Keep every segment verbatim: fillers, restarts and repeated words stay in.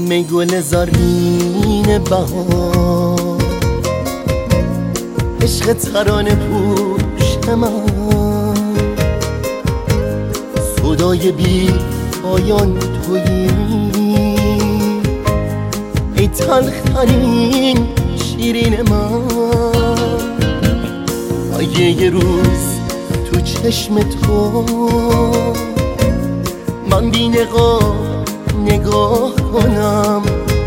می گل زرین بهار، عشق ترانه پوش من، صدای بی پایان تویی، ای تلخترین شیرین من. اگه یه روز تو چشم تو من بی نقاب نگاه کنم،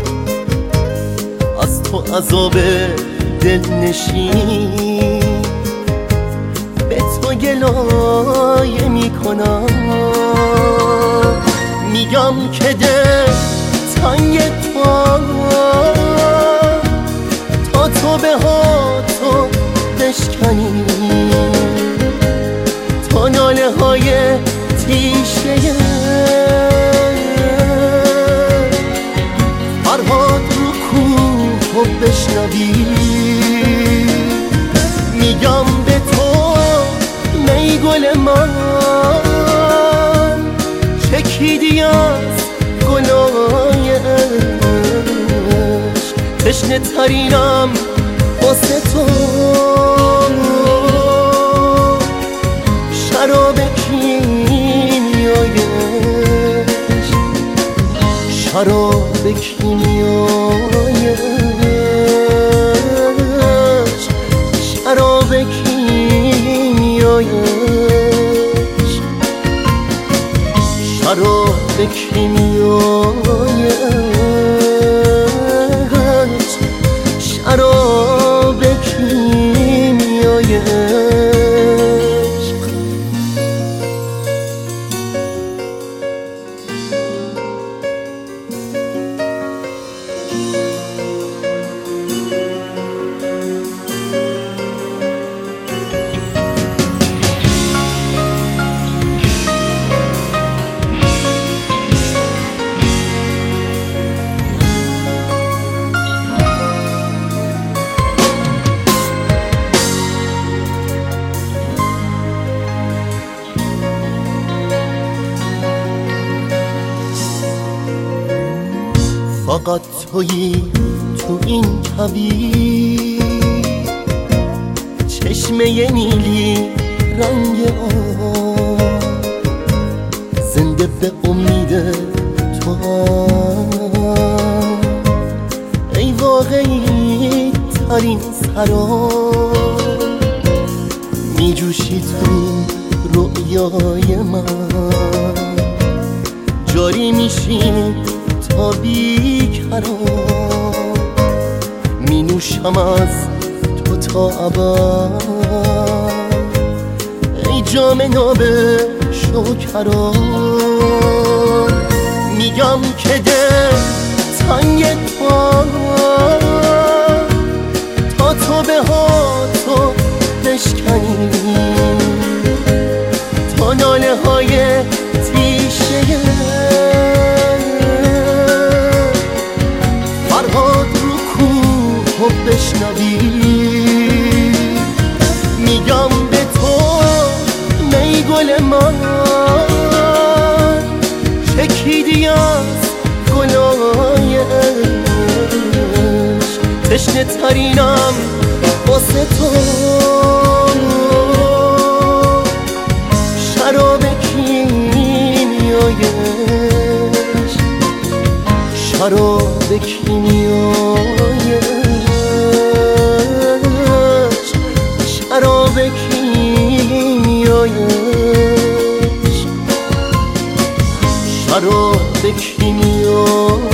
از تو عذاب دل نشین به تو گلایه میکنم. میگم که دل تنگ تو، تا تو به ها تو بشکنی، تا ناله های تیشه فرهاد رو کوه بشنوی. میگم به تو می گل من، چکیدی از گلای عشق، تشنه ترینم واسه تو. شراب کیمیای عشق، شراب کیمیای عشق، شراب کیمیای عشق، شراب کیمیای عشق، شراب کیمیای عشق. فقط تویی تو این کویر، چشمه نیلی رنگ آب، زنده به امید تو. ای واقعی ترین سراب، می جوشی تو رؤیای من، جاری میشی تا بی‌قرار، می نوشم از تو تا ابد. ای جام ناب شکرا، میگم که دل تنگ تو، تا تو به ها تو بشکنی، تا ناله های تیشه فرهاد رو کوه بشنوی. میگم به تو می گل من، چکیدی از گلای عشق، تشنه ترینم واسه تو. شراب کیمیای عشق، شراب کیمیای عشق، شراب کیمیای عشق، شراب کیمیای